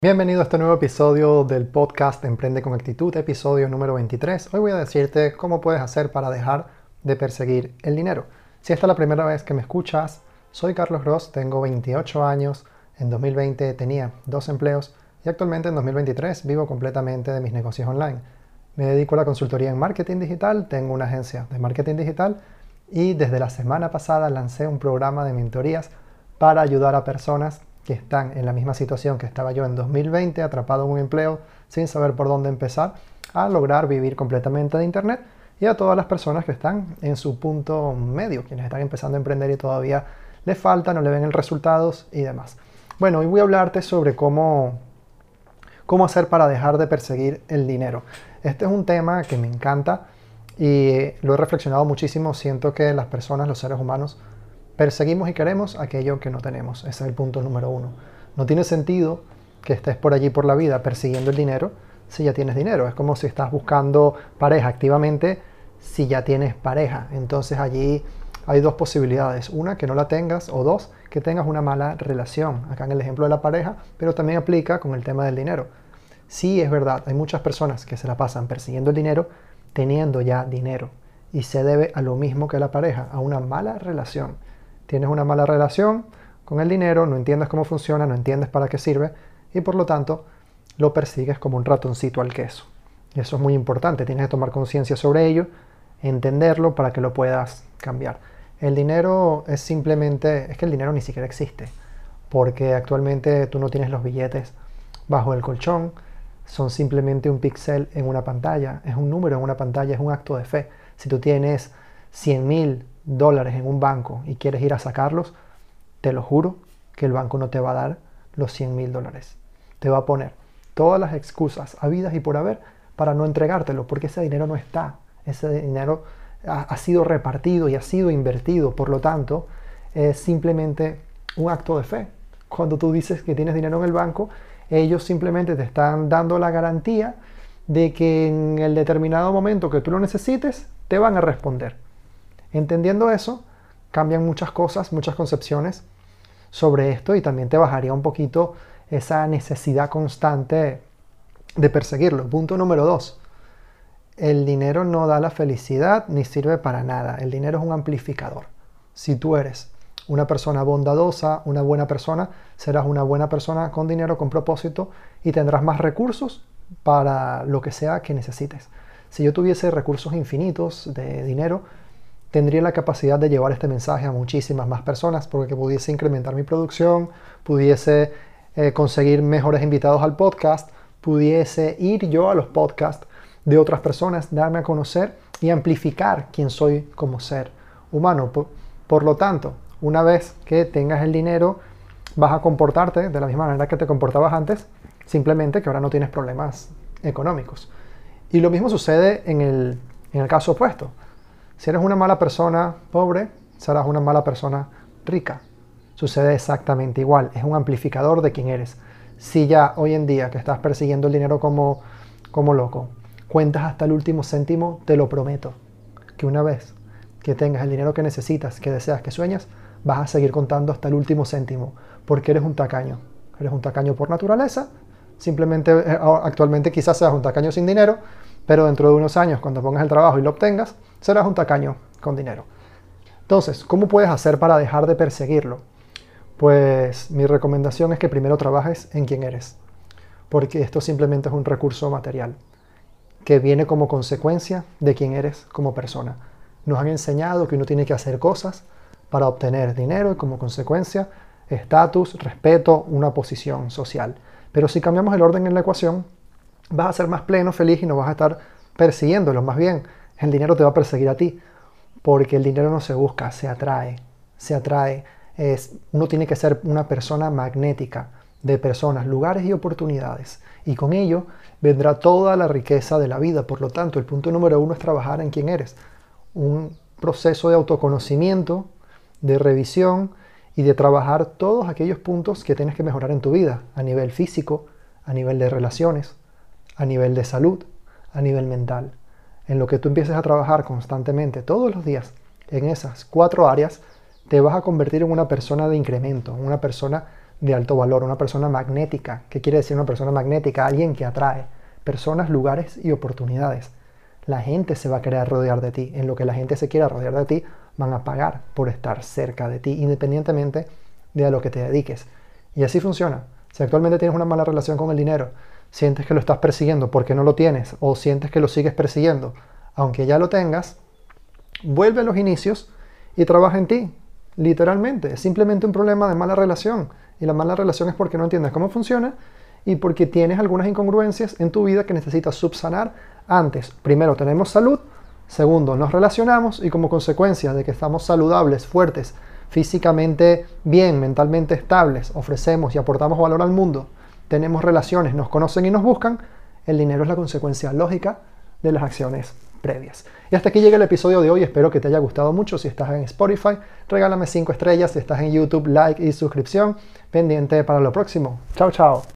Bienvenido a este nuevo episodio del podcast Emprende con Actitud, episodio número 23. Hoy voy a decirte cómo puedes hacer para dejar de perseguir el dinero. Si esta es la primera vez que me escuchas, soy Carlos Ross, tengo 28 años, en 2020 tenía 2 empleos y actualmente en 2023 vivo completamente de mis negocios online. Me dedico a la consultoría en marketing digital, tengo una agencia de marketing digital y desde la semana pasada lancé un programa de mentorías para ayudar a personas que están en la misma situación que estaba yo en 2020, atrapado en un empleo sin saber por dónde empezar, a lograr vivir completamente de Internet, y a todas las personas que están en su punto medio, quienes están empezando a emprender y todavía les falta, no le ven el resultados y demás. Bueno, hoy voy a hablarte sobre cómo hacer para dejar de perseguir el dinero. Este es un tema que me encanta y lo he reflexionado muchísimo. Siento que las personas, los seres humanos, perseguimos y queremos aquello que no tenemos. Ese es el punto número 1. No tiene sentido que estés por allí por la vida persiguiendo el dinero si ya tienes dinero. Es como si estás buscando pareja activamente si ya tienes pareja. Entonces allí hay 2 posibilidades. Una, que no la tengas, o 2, que tengas una mala relación. Acá en el ejemplo de la pareja, pero también aplica con el tema del dinero. Sí, es verdad, hay muchas personas que se la pasan persiguiendo el dinero teniendo ya dinero. Y se debe a lo mismo que la pareja, a una mala relación. Tienes una mala relación con el dinero, no entiendes cómo funciona, no entiendes para qué sirve y por lo tanto lo persigues como un ratoncito al queso. Y eso es muy importante, tienes que tomar conciencia sobre ello, entenderlo para que lo puedas cambiar. El dinero es simplemente, es que el dinero ni siquiera existe, porque actualmente tú no tienes los billetes bajo el colchón, son simplemente un píxel en una pantalla, es un número en una pantalla, es un acto de fe. Si tú tienes 100.000 dólares en un banco y quieres ir a sacarlos, te lo juro que el banco no te va a dar los 100.000 dólares. Te va a poner todas las excusas habidas y por haber para no entregártelo, porque ese dinero no está. Ese dinero ha sido repartido y ha sido invertido, por lo tanto, es simplemente un acto de fe. Cuando tú dices que tienes dinero en el banco, ellos simplemente te están dando la garantía de que en el determinado momento que tú lo necesites, te van a responder. Entendiendo eso, cambian muchas cosas, muchas concepciones sobre esto y también te bajaría un poquito esa necesidad constante de perseguirlo. Punto número 2. El dinero no da la felicidad ni sirve para nada. El dinero es un amplificador. Si tú eres una persona bondadosa, una buena persona, serás una buena persona con dinero, con propósito y tendrás más recursos para lo que sea que necesites. Si yo tuviese recursos infinitos de dinero, tendría la capacidad de llevar este mensaje a muchísimas más personas porque pudiese incrementar mi producción, pudiese conseguir mejores invitados al podcast, pudiese ir yo a los podcasts de otras personas, darme a conocer y amplificar quién soy como ser humano. Por lo tanto, una vez que tengas el dinero, vas a comportarte de la misma manera que te comportabas antes, simplemente que ahora no tienes problemas económicos. Y lo mismo sucede en el caso opuesto. Si eres una mala persona pobre, serás una mala persona rica. Sucede exactamente igual, es un amplificador de quién eres. Si ya hoy en día que estás persiguiendo el dinero como loco, cuentas hasta el último céntimo, te lo prometo, que una vez que tengas el dinero que necesitas, que deseas, que sueñas, vas a seguir contando hasta el último céntimo, porque eres un tacaño. Eres un tacaño por naturaleza, simplemente actualmente quizás seas un tacaño sin dinero, pero dentro de unos años, cuando pongas el trabajo y lo obtengas, serás un tacaño con dinero. Entonces, ¿cómo puedes hacer para dejar de perseguirlo? Pues mi recomendación es que primero trabajes en quién eres, porque esto simplemente es un recurso material que viene como consecuencia de quién eres como persona. Nos han enseñado que uno tiene que hacer cosas para obtener dinero y como consecuencia estatus, respeto, una posición social. Pero si cambiamos el orden en la ecuación, vas a ser más pleno, feliz y no vas a estar persiguiéndolo. Más bien, el dinero te va a perseguir a ti, porque el dinero no se busca, se atrae. Se atrae. Uno tiene que ser una persona magnética de personas, lugares y oportunidades. Y con ello vendrá toda la riqueza de la vida. Por lo tanto, el punto número 1 es trabajar en quién eres. Un proceso de autoconocimiento, de revisión y de trabajar todos aquellos puntos que tienes que mejorar en tu vida, a nivel físico, a nivel de relaciones, a nivel de salud, a nivel mental. En lo que tú empieces a trabajar constantemente, todos los días, en esas 4 áreas, te vas a convertir en una persona de incremento, una persona de alto valor, una persona magnética. ¿Qué quiere decir una persona magnética? Alguien que atrae personas, lugares y oportunidades. La gente se va a querer rodear de ti. En lo que la gente se quiera rodear de ti, van a pagar por estar cerca de ti, independientemente de a lo que te dediques. Y así funciona. Si actualmente tienes una mala relación con el dinero, sientes que lo estás persiguiendo porque no lo tienes, o sientes que lo sigues persiguiendo, aunque ya lo tengas, vuelve a los inicios y trabaja en ti. Literalmente, es simplemente un problema de mala relación. Y la mala relación es porque no entiendes cómo funciona y porque tienes algunas incongruencias en tu vida que necesitas subsanar antes. Primero, tenemos salud. Segundo, nos relacionamos y como consecuencia de que estamos saludables, fuertes, físicamente bien, mentalmente estables, ofrecemos y aportamos valor al mundo, tenemos relaciones, nos conocen y nos buscan, el dinero es la consecuencia lógica de las acciones previas. Y hasta aquí llega el episodio de hoy. Espero que te haya gustado mucho. Si estás en Spotify, regálame 5 estrellas. Si estás en YouTube, like y suscripción. Pendiente para lo próximo. Chao, chao.